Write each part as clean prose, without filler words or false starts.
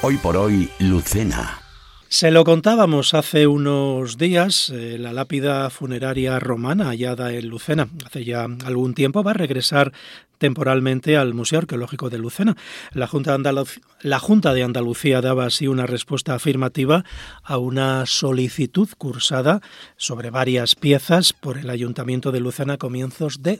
Hoy por hoy, Lucena. Se lo contábamos hace unos días, la lápida funeraria romana hallada en Lucena hace ya algún tiempo va a regresar temporalmente al Museo Arqueológico de Lucena. La Junta de Andalucía daba así una respuesta afirmativa a una solicitud cursada sobre varias piezas por el Ayuntamiento de Lucena a comienzos de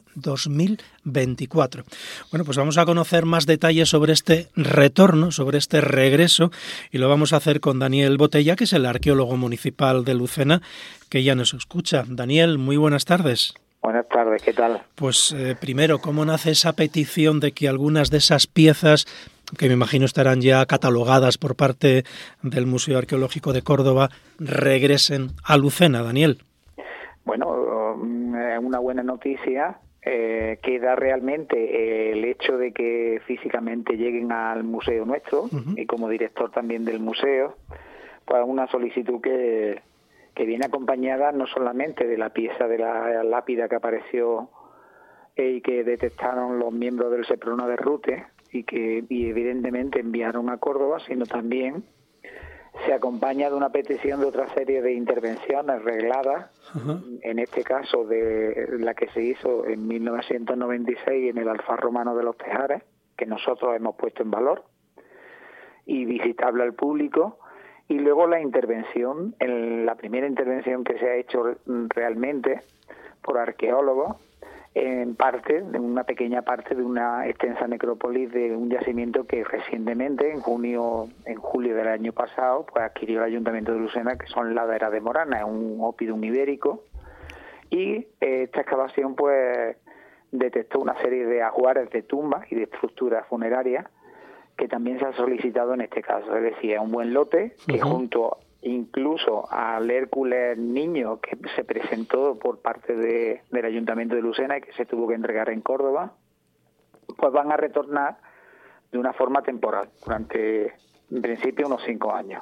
2024. Bueno, pues vamos a conocer más detalles sobre este retorno, sobre este regreso, y lo vamos a hacer con Daniel Botella, que es el arqueólogo municipal de Lucena, que ya nos escucha. Daniel, muy buenas tardes. Buenas tardes, ¿qué tal? Pues primero, ¿cómo nace esa petición de que algunas de esas piezas, que me imagino estarán ya catalogadas por parte del Museo Arqueológico de Córdoba, regresen a Lucena, Daniel? Bueno, es una buena noticia que da realmente el hecho de que físicamente lleguen al museo nuestro, y como director también del museo, pues una solicitud que viene acompañada no solamente de la pieza de la lápida que apareció y que detectaron los miembros del Seprona de Rute y evidentemente enviaron a Córdoba, sino también se acompaña de una petición de otra serie de intervenciones regladas, en este caso de la que se hizo en 1996 en el Alfar Romano de los Tejares, que nosotros hemos puesto en valor y visitable al público. Y luego la intervención, la primera intervención que se ha hecho realmente por arqueólogos, en una pequeña parte de una extensa necrópolis de un yacimiento que recientemente, en julio del año pasado, pues adquirió el Ayuntamiento de Lucena, que son laderas de Morana, es un oppidum ibérico, y esta excavación pues detectó una serie de ajuares de tumbas y de estructuras funerarias que también se ha solicitado en este caso. Es decir, es un buen lote que junto incluso al Hércules Niño que se presentó por parte del Ayuntamiento de Lucena y que se tuvo que entregar en Córdoba, pues van a retornar de una forma temporal durante, en principio, unos 5 años.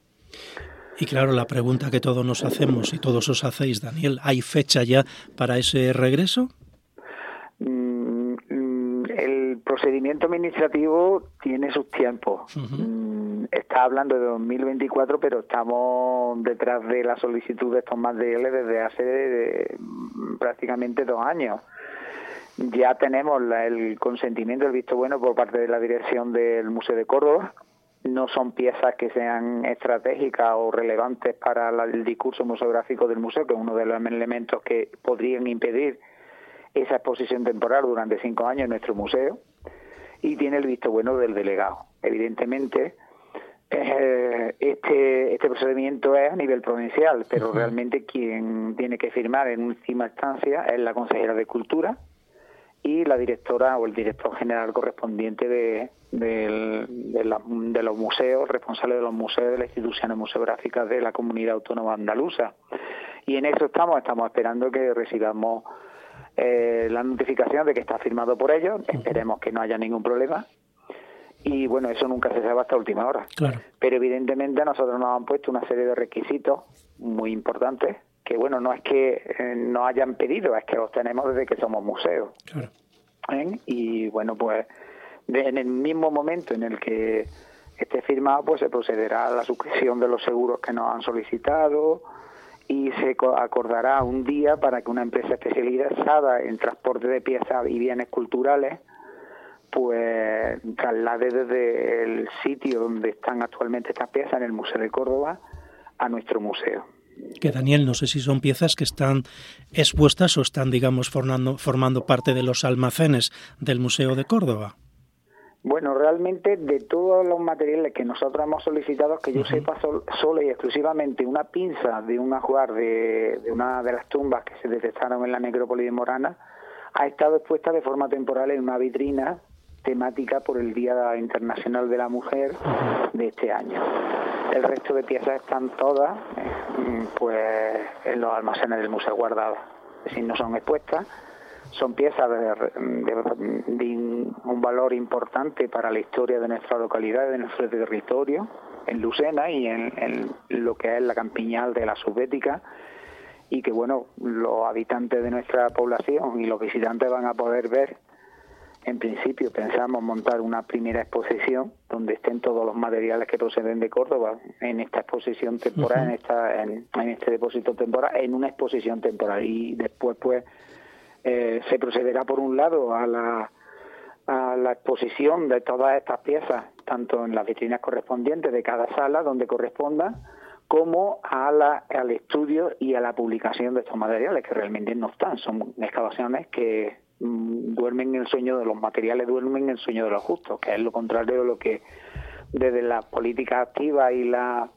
Y claro, la pregunta que todos nos hacemos y todos os hacéis, Daniel, ¿hay fecha ya para ese regreso? El procedimiento administrativo tiene sus tiempos. Está hablando de 2024, pero estamos detrás de la solicitud de estos materiales desde hace prácticamente 2 años. Ya tenemos el consentimiento, el visto bueno por parte de la dirección del Museo de Córdoba. No son piezas que sean estratégicas o relevantes para el discurso museográfico del museo, que es uno de los elementos que podrían impedir esa exposición temporal durante 5 años en nuestro museo, y tiene el visto bueno del delegado. Evidentemente, este procedimiento es a nivel provincial, pero realmente quien tiene que firmar en última instancia es la consejera de Cultura y la directora o el director general correspondiente de los museos, responsable de los museos de las instituciones museográficas de la Comunidad Autónoma Andaluza. Y en eso estamos esperando que recibamos la notificación de que está firmado por ellos. Esperemos que no haya ningún problema. Y bueno, eso nunca se sabe hasta última hora. Claro. Pero evidentemente a nosotros nos han puesto una serie de requisitos muy importantes que, bueno, no es que nos hayan pedido, es que los tenemos desde que somos museo. Claro. Y bueno, pues en el mismo momento en el que esté firmado, pues se procederá a la suscripción de los seguros que nos han solicitado y se acordará un día para que una empresa especializada en transporte de piezas y bienes culturales pues traslade desde el sitio donde están actualmente estas piezas, en el Museo de Córdoba, a nuestro museo. Que Daniel, no sé si son piezas que están expuestas o están, digamos, formando parte de los almacenes del Museo de Córdoba. Bueno, realmente de todos los materiales que nosotros hemos solicitado, que yo sepa solo y exclusivamente una pinza de un ajuar de una de las tumbas que se detectaron en la necrópolis de Morana ha estado expuesta de forma temporal en una vitrina temática por el Día Internacional de la Mujer de este año. El resto de piezas están todas pues en los almacenes del museo guardadas, es decir, no son expuestas. Son piezas de un valor importante para la historia de nuestra localidad, de nuestro territorio, en Lucena y en lo que es la Campiñal de la Subbética, y que, bueno, los habitantes de nuestra población y los visitantes van a poder ver en principio pensamos montar una primera exposición donde estén todos los materiales que proceden de Córdoba en esta exposición temporal, en este depósito temporal, en una exposición temporal, y después pues se procederá por un lado a la exposición de todas estas piezas, tanto en las vitrinas correspondientes de cada sala donde corresponda, como al estudio y a la publicación de estos materiales, que realmente no están, son excavaciones que duermen en el sueño de los materiales, duermen en el sueño de los justos, que es lo contrario de lo que desde la política activa y la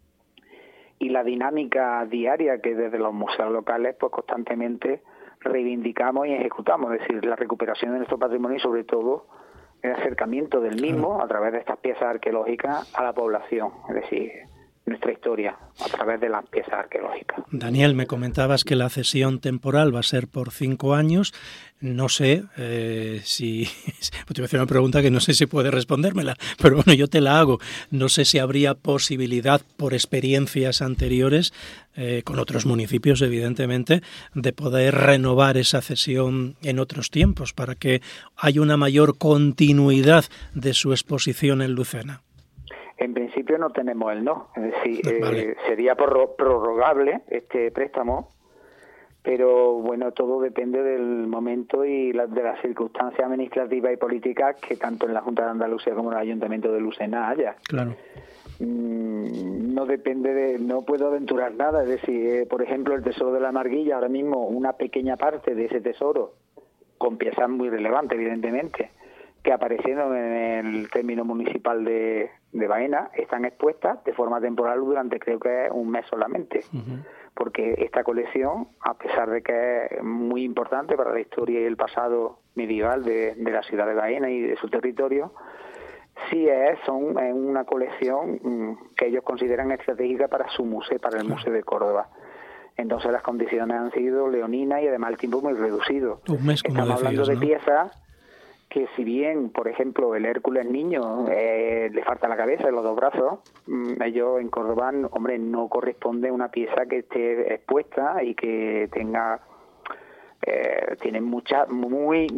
dinámica diaria que desde los museos locales pues constantemente reivindicamos y ejecutamos, es decir, la recuperación de nuestro patrimonio y sobre todo el acercamiento del mismo a través de estas piezas arqueológicas a la población, es decir, nuestra historia a través de las piezas arqueológicas. Daniel, me comentabas que la cesión temporal va a ser por 5 años. No sé si... Te voy a hacer una pregunta que no sé si puedes respondérmela, pero bueno, yo te la hago. No sé si habría posibilidad, por experiencias anteriores, con otros municipios, evidentemente, de poder renovar esa cesión en otros tiempos para que haya una mayor continuidad de su exposición en Lucena. En principio no tenemos el no, es decir, vale. Sería prorrogable este préstamo, pero bueno, todo depende del momento y de las circunstancias administrativas y políticas que tanto en la Junta de Andalucía como en el Ayuntamiento de Lucena haya. Claro. No depende no puedo aventurar nada, es decir, por ejemplo, el Tesoro de la Marguilla, ahora mismo una pequeña parte de ese tesoro, con piezas muy relevantes, evidentemente, que aparecieron en el término municipal de Baena, están expuestas de forma temporal durante creo que un mes solamente, porque esta colección, a pesar de que es muy importante para la historia y el pasado medieval de la ciudad de Baena y de su territorio, sí son una colección que ellos consideran estratégica para su museo, para el Museo de Córdoba. Entonces las condiciones han sido leoninas y además el tiempo muy reducido. Un mes, como Estamos hablando decías, de ¿no? piezas que si bien, por ejemplo, el Hércules niño le falta la cabeza y los dos brazos, ellos en Córdoba, hombre, no corresponde una pieza que esté expuesta y que tenga tienen muchas muchas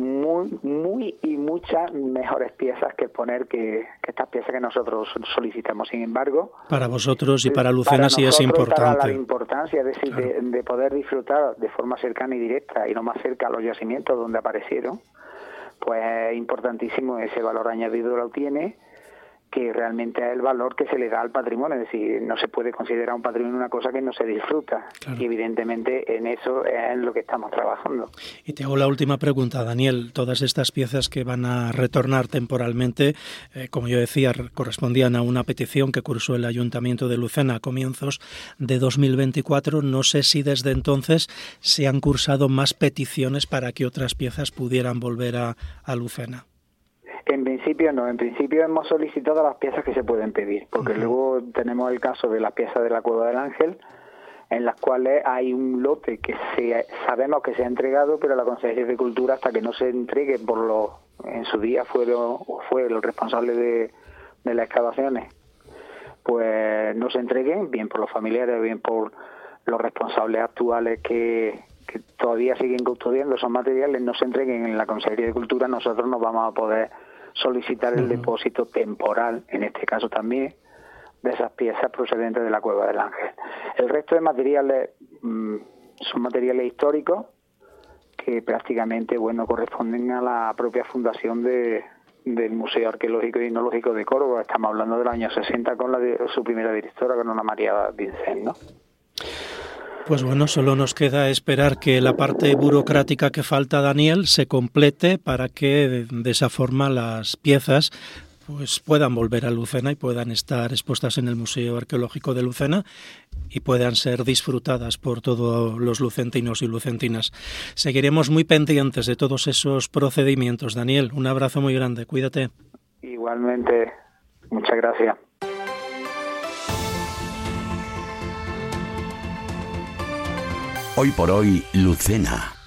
mejores piezas que poner que estas piezas que nosotros solicitamos. Sin embargo, para vosotros y para Lucena sí es importante. Para la importancia, es decir, claro, de poder disfrutar de forma cercana y directa y no más cerca a los yacimientos donde aparecieron, pues es importantísimo. Ese valor añadido lo tiene, que realmente es el valor que se le da al patrimonio, es decir, no se puede considerar un patrimonio una cosa que no se disfruta, claro. Y evidentemente en eso es en lo que estamos trabajando. Y te hago la última pregunta, Daniel. Todas estas piezas que van a retornar temporalmente, como yo decía, correspondían a una petición que cursó el Ayuntamiento de Lucena a comienzos de 2024. No sé si desde entonces se han cursado más peticiones para que otras piezas pudieran volver a Lucena. En principio no, en principio hemos solicitado las piezas que se pueden pedir, porque luego tenemos el caso de las piezas de la Cueva del Ángel, en las cuales hay un lote que sabemos que se ha entregado, pero la Consejería de Cultura, hasta que no se entregue en su día fue el responsable de las excavaciones, pues no se entreguen, bien por los familiares, bien por los responsables actuales que todavía siguen custodiando esos materiales, no se entreguen en la Consejería de Cultura, nosotros no vamos a poder solicitar el depósito temporal, en este caso también, de esas piezas procedentes de la Cueva del Ángel. El resto de materiales son materiales históricos que prácticamente corresponden a la propia fundación del Museo Arqueológico y Etnológico de Córdoba. Estamos hablando del año 60 con su primera directora, con Ana María Vincent, ¿no? Pues bueno, solo nos queda esperar que la parte burocrática que falta, Daniel, se complete para que de esa forma las piezas pues puedan volver a Lucena y puedan estar expuestas en el Museo Arqueológico de Lucena y puedan ser disfrutadas por todos los lucentinos y lucentinas. Seguiremos muy pendientes de todos esos procedimientos. Daniel, un abrazo muy grande, cuídate. Igualmente, muchas gracias. Hoy por hoy, Lucena.